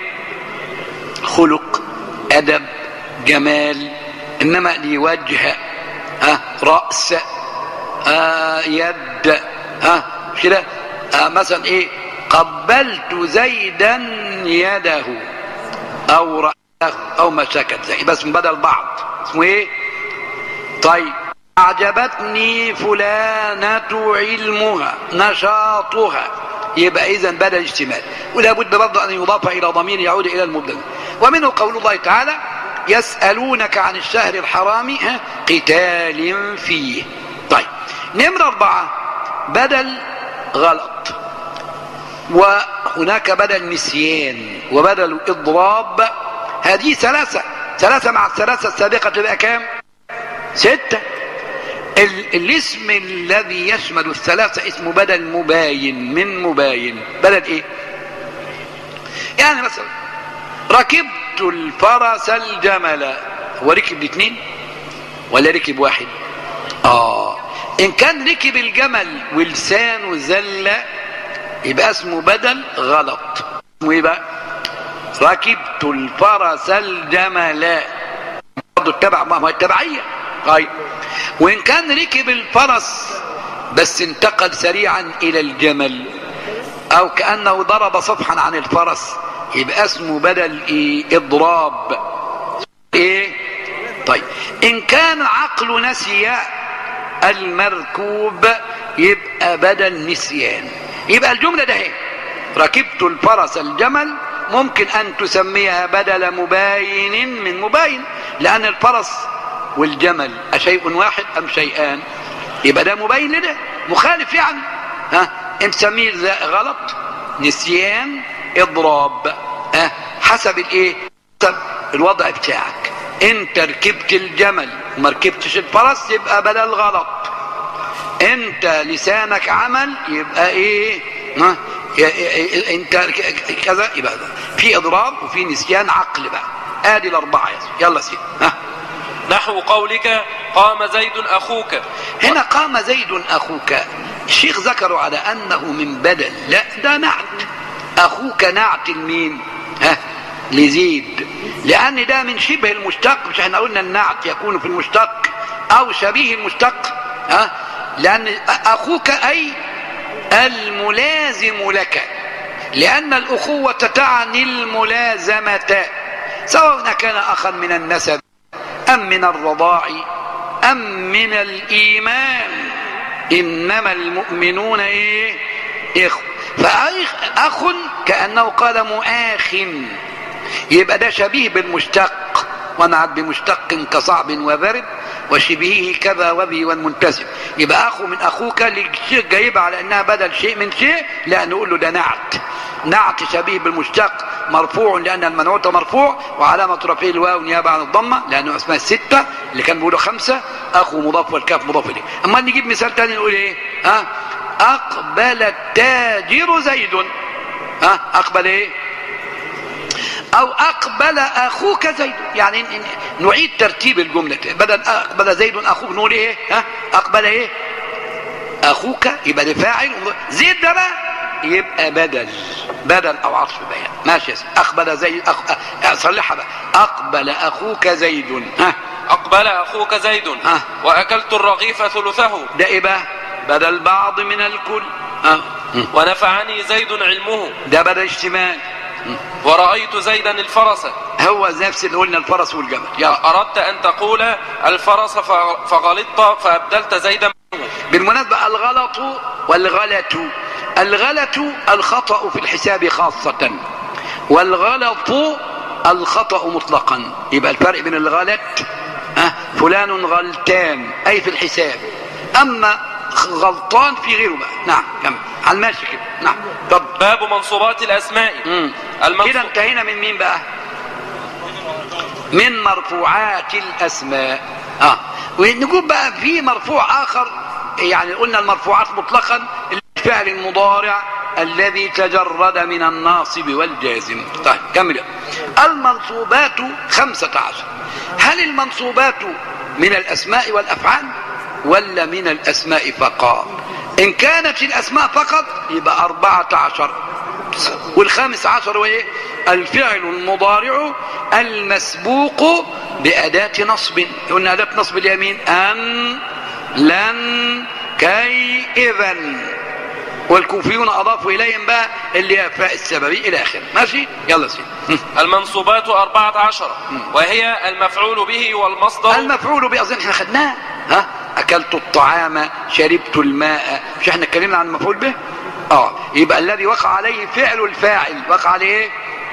خلق، ادب، جمال. انما لي وجه، ها رأس، آه يد، ها كده. آه مثلا ايه؟ قبلت زيدا يده او رأسه او ما شكت زي، بس من بدل بعض اسمه ايه؟ طيب اعجبتني فلانة علمها نشاطها، يبقى اذا بدل اشتمال. ولا بد برضه ان يضاف الى ضمير يعود الى المبتدأ. ومنه قول الله تعالى يسألونك عن الشهر الحرام قتال فيه. طيب نمرة أربعة بدل غلط، وهناك بدل نسيان وبدل إضراب. هذه ثلاثة ثلاثة مع الثلاثة السابقة تبقى كام؟ ستة. الاسم الذي يشمل الثلاثة اسمه بدل مباين من مباين. بدل ايه؟ يعني مثلا ركبت الفرس الجمل، هو ركب الاثنين ولا ركب واحد؟ اه ان كان ركب الجمل ولسانه زلة يبقى اسمه بدل غلط. اسمه ايه بقى؟ ركبت الفرس الجمل، برضه التبع، ما هو التبعية. طيب وان كان ركب الفرس بس انتقل سريعا الى الجمل او كأنه ضرب صفحا عن الفرس يبقى اسمه بدل ايه؟ اضراب. ايه؟ طيب ان كان عقل نسي المركوب يبقى بدل نسيان. يبقى الجملة ده ايه؟ ركبت الفرس الجمل ممكن ان تسميها بدل مباين من مباين، لان الفرس والجمل أشيء واحد ام شيئان؟ يبقى ده مبين لده، مخالف يعني. ها انت تسميه غلط، نسيان، اضراب، ها حسب الايه؟ حسب الوضع بتاعك. انت ركبت الجمل وما ركبتش الفرس يبقى بدل غلط. انت لسانك عمل يبقى ايه؟ ها انت كذا يبقى ده. في اضراب وفي نسيان عقل بقى. ادي الاربعه. يلا سيدي. ها نحو قولك قام زيد اخوك. هنا قام زيد اخوك الشيخ ذكروا على انه من بدل، لا ده نعت. اخوك نعت لمين؟ ها لزيد، لان ده من شبه المشتق. مش احنا قلنا النعت يكون في المشتق او شبيه المشتق؟ ها لان اخوك اي الملازم لك، لان الاخوة تعني الملازمة، سواء كان اخا من النسب ام من الرضاع ام من الايمان. انما المؤمنون ايه؟ اخوة. فاخ كأنه قال مؤاخ، يبقى ده شبيه بالمشتق، ونعت بمشتق كصعب وبرد وشبهه كذا وبي والمنتسب. يبقى اخو من اخوك للشيء جايبه على انها بدل شيء من شيء، لا نقول له ده نعت. نعت شبيه بالمشتق مرفوع لان المنعوت مرفوع وعلامه رفعه الواو نيابه عن الضمه لانه اسمها السته اللي كان بيقولوا خمسه، اخو مضاف والكاف مضاف اليه. اما نجيب مثال ثاني نقول ايه؟ ها اقبل التاجر زيد. ها اقبل ايه؟ او اقبل اخوك زيد، يعني نعيد ترتيب الجمله بدل اقبل زيد اخوك نقول ايه؟ ها اقبل ايه؟ اخوك يبقى ده فاعل، زيد ده بقى يبقى بدل بدل او عطف بيان. ماشي يا سيدي. اقبل زيد أخ... صلحها بقى اقبل اخوك زيد. ها اقبل اخوك زيد. ها واكلت الرغيف ثلثه. ده ايه بقى؟ بدل بعض من الكل. ها ونفعني زيد علمه. ده بدل اشتمال. ورأيت زيدا الفرس. هو نفس اللي قلنا الفرس والجمل. يا أردت أن تقول الفرس فغلطت فأبدلت زيدا منه. بالمناسبة الغلط والغلط، الغلط الخطأ في الحساب خاصة، والغلط الخطأ مطلقا. يبقى الفرق بين الغلط أه فلان غلطان أي في الحساب، أما غلطان في غيره بقى. نعم كمل على الماشي كده. نعم. طب باب منصوبات الأسماء. المنصوب... كده انتهينا من مين بقى؟ من مرفوعات الأسماء. اه ونقول بقى في مرفوع آخر، يعني قلنا المرفوعات مطلقا الفعل المضارع الذي تجرد من الناصب والجازم. طيب كمل. المنصوبات خمسة عشر. هل المنصوبات من الأسماء والأفعال ولا من الأسماء فقط؟ إن كانت الأسماء فقط يبقى أربعة عشر، والخامس عشر وإيه؟ الفعل المضارع المسبوق بأداة نصب. قلنا أداة نصب اليمين أن لن كي إذن، والكوفيون أضافوا إليهم بقى اللي هي فاء السببي إلى آخره. ماشي يلا سيدي. المنصوبات أربعة عشر وهي المفعول به والمصدر. المفعول به أظن احنا خدناه. ها أكلت الطعام شربت الماء، مش احنا اتكلمنا عن المفعول به؟ اه يبقى الذي وقع عليه فعل الفاعل وقع عليه ايه؟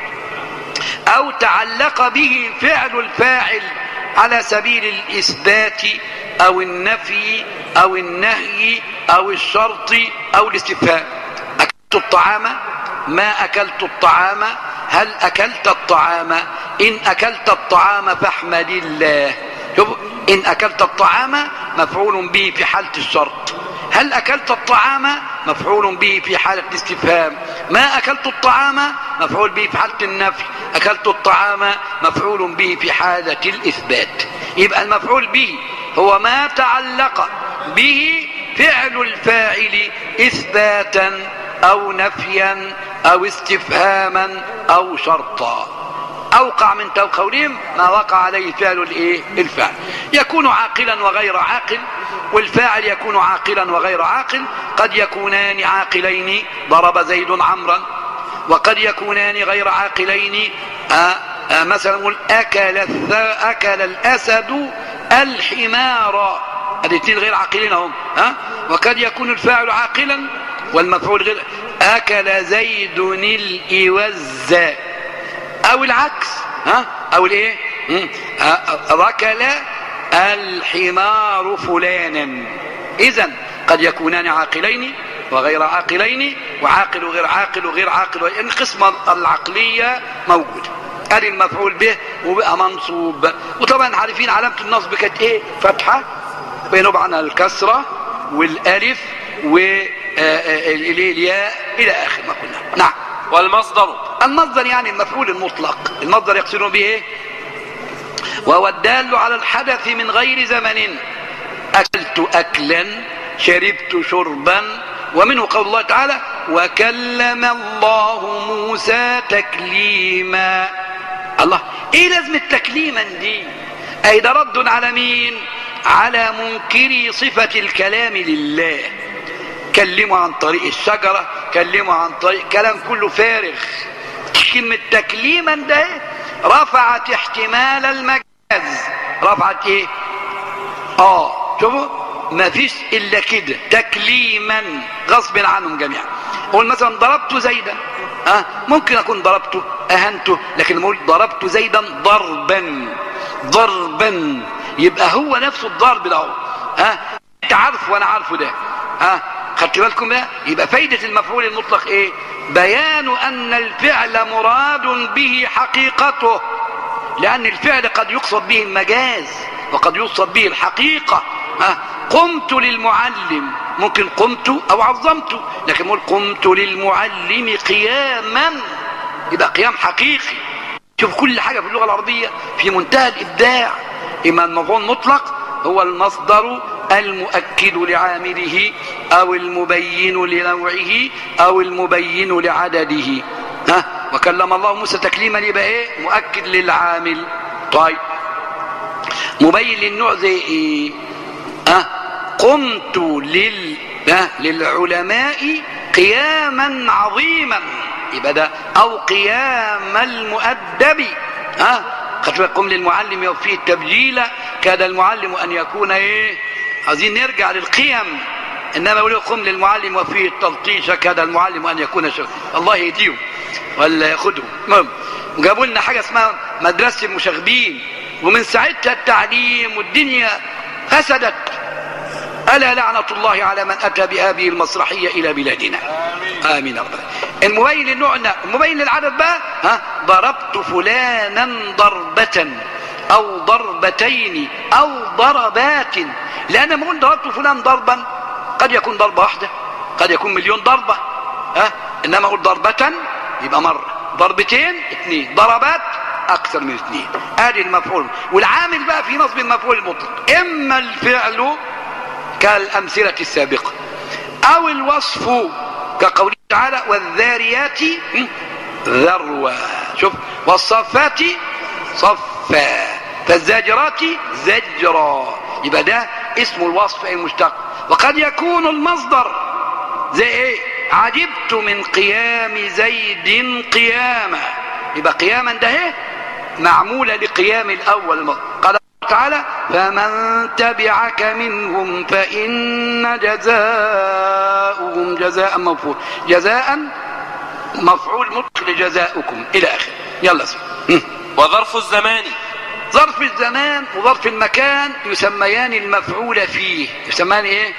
او تعلق به فعل الفاعل على سبيل الاثبات او النفي او النهي او الشرط او الاستفهام. اكلت الطعام، ما اكلت الطعام، هل اكلت الطعام، ان اكلت الطعام فاحمد الله. شوف ان اكلت الطعام مفعول به في حالة الشرط، هل اكلت الطعام مفعول به في حالة الاستفهام، ما اكلت الطعام مفعول به في حالة النفي، اكلت الطعام مفعول به في حالة الاثبات. يبقى المفعول به هو ما تعلق به فعل الفاعل اثباتا او نفيا او استفهاما او شرطا. اوقع من قولهم ما وقع عليه فعل الايه؟ الفاعل. يكون عاقلا وغير عاقل، والفاعل يكون عاقلا وغير عاقل. قد يكونان عاقلين ضرب زيد عمرا، وقد يكونان غير عاقلين. آآ آآ مثلا نقول اكل اكل الاسد الحمار، الاثنين غير عاقلين هم. ها وقد يكون الفاعل عاقلا والمفعول غير. اكل زيد الاوز، او العكس. ها او الايه؟ ركل الحمار فلانا. اذا قد يكونان عاقلين وغير عاقلين، وعاقل وغير عاقل وغير عاقل، ان القسمه العقليه موجوده. ادي المفعول به وبقى منصوب. وطبعا عارفين علامه النصب كانت ايه؟ فتحه بينهم عنها الكسره والالف والياء الى اخر ما قلنا. نعم. والمصدر، المصدر يعني المفعول المطلق. المصدر يقصدون به ايه؟ وهو الدال على الحدث من غير زمن. اكلت اكلا، شربت شربا. ومنه قول الله تعالى وكلم الله موسى تكليما. الله، ايه لازمة تكليما دي؟ اي ده رد على مين؟ على منكري صفة الكلام لله. كلموا عن طريق الشجرة، كلموا عن طريق كلام كله فارغ. كلمة تكليما ده رفعت احتمال المجاز. رفعت ايه؟ اه شوفوا ما فيش الا كده تكليما غصب عنهم جميعا. قول مثلا ضربت زيدا، اه ممكن اكون ضربته اهنته، لكن اقول ضربت زيدا ضربا ضربا يبقى هو نفسه الضرب ده. ها انت عارف وانا عارفه ده. ها خدت بالكم بقى؟ يبقى فايدة المفعول المطلق ايه؟ بيان ان الفعل مراد به حقيقته، لان الفعل قد يقصد به المجاز وقد يقصد به الحقيقة. ها قمت للمعلم، ممكن قمت او عظمت، لكن نقول قمت للمعلم قياما، يبقى قيام حقيقي. شوف كل حاجة في اللغة العربية في منتهى الابداع. اما المفعول المطلق هو المصدر المؤكد لعامله او المبين لنوعه او المبين لعدده. ها وكلم الله موسى تكليما، يبقى ايه؟ مؤكد للعامل. طيب مبين للنوع زي ايه؟ ها قمت لل ها للعلماء قياما عظيما، يبقى ده او قيام المؤدب. ها خدوا قم للمعلم يوفيه التبجيل، كاد المعلم ان يكون ايه؟ عايزين نرجع للقيم، انما يقولوا قم للمعلم وفيه التلطيش، كاد المعلم ان يكون شر. الله يهديهم ولا ياخدهم. المهم وجابوا لنا حاجه اسمها مدرسه المشاغبين، ومن ساعتها التعليم والدنيا فسدت. الا لعنه الله على من اتى بهذه المسرحيه الى بلادنا. امين امين ربنا. المبين للنوع، المبين للعدد بقى ها ضربت فلانا ضربه او ضربتين او ضربات، لان لما اقول ضربت فلان ضربا قد يكون ضربه واحده، قد يكون مليون ضربه. ها انما اقول ضربه يبقى مره، ضربتين اثنين، ضربات اكثر من اثنين. ادي المفعول. والعامل بقى في نصب المفعول المطلق اما الفعل كالامثله السابقه او الوصف كقوله تعالى والذاريات ذروه، شوف والصفات صفا فالزاجرات زجرا، يبقى ده اسم الوصف اي مشتق. وقد يكون المصدر زي ايه؟ عجبت من قيام زيد قياما، يبقى قياما ده ايه؟ معموله لقيام الاول. قال تعالى فمن تبعك منهم فإن جزاؤهم جزاء مفعول، جزاء مفعول مطلق لجزاؤكم إلى آخر. يلا اسمع. وظرف الزمان، ظرف الزمان وظرف المكان يسميان المفعول فيه. يسميان ايه؟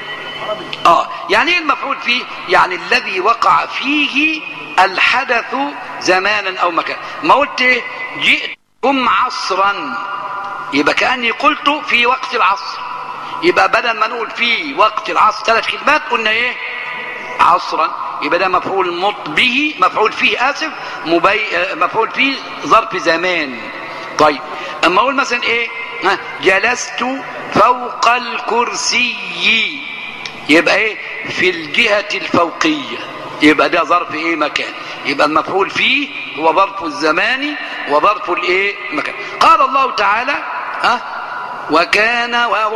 اه يعني ايه المفعول فيه؟ يعني الذي وقع فيه الحدث زمانا او مكان. ما قلت ايه؟ جئتكم عصرا، يبقى كأني قلت في وقت العصر، يبقى بدل ما نقول في وقت العصر ثلاث كلمات قلنا ايه؟ عصرا، يبقى ده مفعول مط به، مفعول فيه اسف مبي... مفعول فيه ظرف زمان. طيب اما اقول مثلا ايه؟ ها جلست فوق الكرسي، يبقى ايه؟ في الجهة الفوقية، يبقى ده ظرف ايه؟ مكان. يبقى المفعول فيه هو ظرف الزمان وظرف الايه؟ مكان. قال الله تعالى ها وكان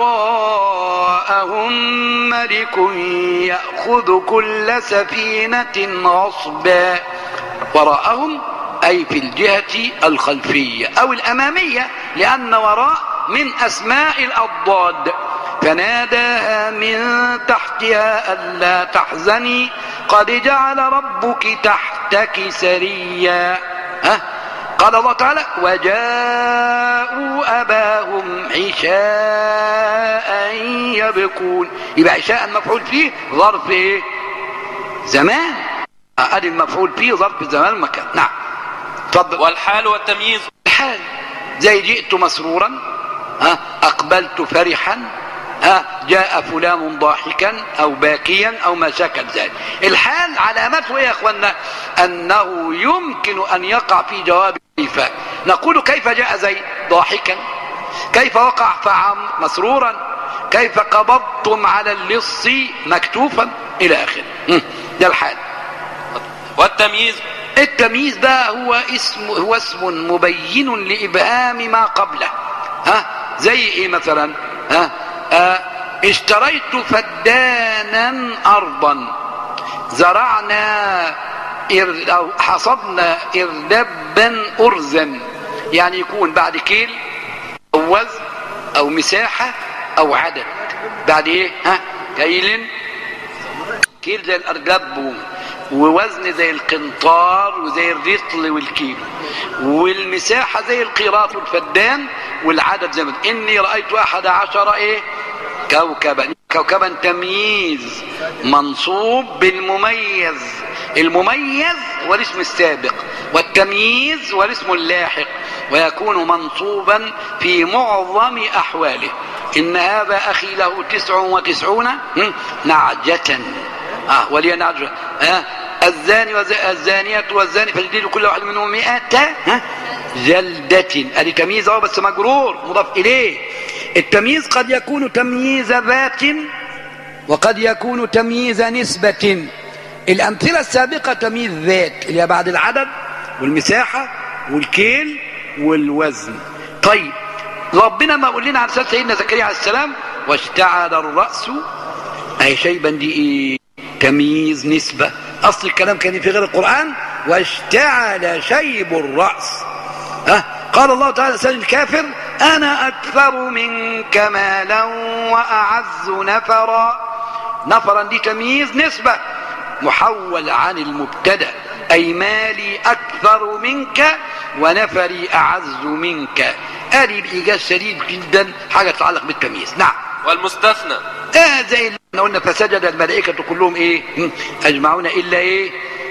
وراءهم ملك يأخذ كل سفينة غصبا. وراءهم أي في الجهة الخلفية أو الأمامية، لأن وراء من أسماء الأضداد. فناداها من تحتها ألا تحزني قد جعل ربك تحتك سريا. ها قال الله تعالى وجاءوا أباهم عشاء يبكون، يبقى عشاء المفعول فيه ظرف ايه؟ زمان. ادي المفعول فيه ظرف زمان ومكان. نعم تفضل. والحال والتمييز، الحال زي جئت مسرورا، ها أقبلت فرحا، ها جاء فلان ضاحكا أو باكيا أو ما شكل ذلك. الحال علامته إيه يا أخوانا؟ أنه يمكن أن يقع في جواب كيف. نقول كيف جاء زيد ضاحكا، كيف وقع فعم مسرورا، كيف قبضتم على اللص مكتوفا إلى آخره. ده الحال. والتمييز، التمييز بقى هو اسم هو اسم مبين لإبهام ما قبله. ها زي ايه مثلا؟ ها آه اشتريت فدانا أرضا، زرعنا أو حصدنا إردبا أرزا، يعني يكون بعد كيل أو وزن أو مساحة أو عدد. بعد ايه؟ ها كيل، كيل زي الأردب، ووزن زي القنطار وزي الرطل والكيلو، والمساحة زي القيراط والفدان، والعدد زي ما اني رأيت احد عشر ايه كوكبا. كوكبا تمييز منصوب بالمميز. المميز هو الاسم السابق والتمييز هو الاسم اللاحق، ويكون منصوبا في معظم أحواله. إن هذا أخي له تسع وتسعون نعجة آه ولي نعجة آه الزاني والزانية والزاني فجلدوا كل واحد منهم مئة جلدة. ادي تمييز اهو بس مجرور مضاف اليه. التمييز قد يكون تمييز ذات وقد يكون تمييز نسبة. الامثلة السابقة تمييز ذات اللي هي بعد العدد والمساحة والكيل والوزن. طيب ربنا ما قول لنا عن سيدنا زكريا عليه السلام واشتعل الرأس اي شيبا، دي ايه؟ تمييز نسبة. اصل الكلام كان في غير القرآن واشتعل شيب الرأس. أه؟ قال الله تعالى سأل الكافر انا اكثر منك مالا واعز نفرا. نفرا دي تمييز نسبة محول عن المبتدا، اي مالي اكثر منك ونفري اعز منك. ادي بايجاز شديد جدا حاجة تتعلق بالتمييز. نعم. والمستثنى اه زي اللي قلنا فسجد الملائكة كلهم ايه اجمعون الا ايه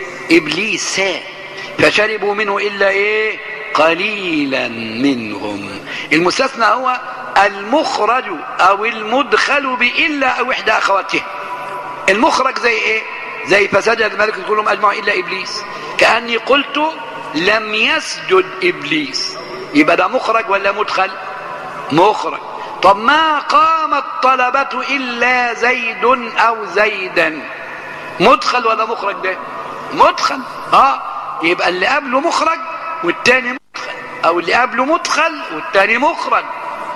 ابليس فشربوا منه الا ايه قليلا منهم. المستثنى هو المخرج او المدخل بإلا او احدى اخواته. المخرج زي ايه؟ زي فسجد الملائكة كلهم اجمعون الا ابليس، كأني قلت لم يسجد ابليس، يبقى ده مخرج ولا مدخل؟ مخرج. طب ما قام الطلبة الا زيد او زيدا، مدخل ولا مخرج؟ ده مدخل. اه يبقى اللي قبله مخرج والتاني مدخل، او اللي قبله مدخل والتاني مخرج.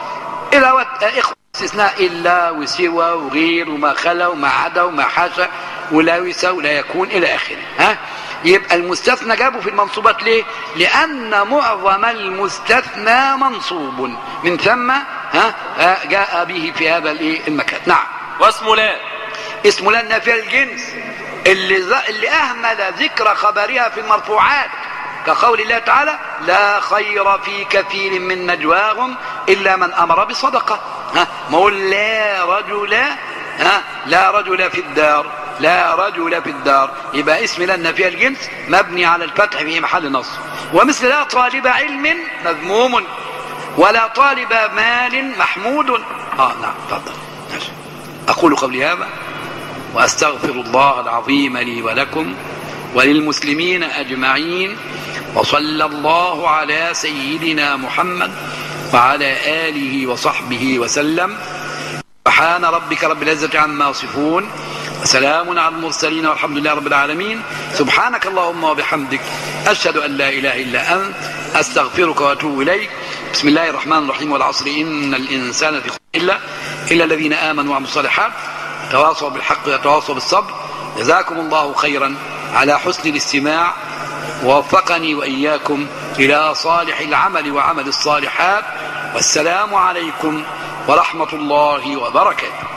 الى اخوة استثناء الا وسوى وغير وما خلا وما عدا وما حاشا ولا يساوي ولا يكون الى اخره. ها يبقى المستثنى جابه في المنصوبات ليه؟ لان معظم المستثنى منصوب من ثم ها جاء به في هذا الايه المكان. نعم. واسم لا اسم لا النافية الجنس اللي اللي اهمل ذكر خبرها في المرفوعات، كقول الله تعالى لا خير في كثير من نجواهم الا من امر بصدقه. ها ما هو لا رجل ها لا رجل في الدار، لا رجل في الدار، يبقى اسم لا النافية الجنس مبني على الفتح في محل نصب. ومثل لا طالب علم مذموم ولا طالب مال محمود. اه نعم تفضل. اقول قولي هذا واستغفر الله العظيم لي ولكم وللمسلمين اجمعين، وصلى الله على سيدنا محمد وعلى آله وصحبه وسلم. سبحان ربك رب العزة عما يصفون وسلام على المرسلين والحمد لله رب العالمين. سبحانك اللهم وبحمدك أشهد أن لا إله إلا أنت أستغفرك وأتوب إليك. بسم الله الرحمن الرحيم. والعصر إن الإنسان في خسر إلا إلا الذين آمنوا وعملوا الصالحات تواصوا بالحق وتواصوا بالصبر. جزاكم الله خيرا على حسن الاستماع، ووفقني وإياكم إلى صالح العمل وعمل الصالحات. والسلام عليكم ورحمة الله وبركاته.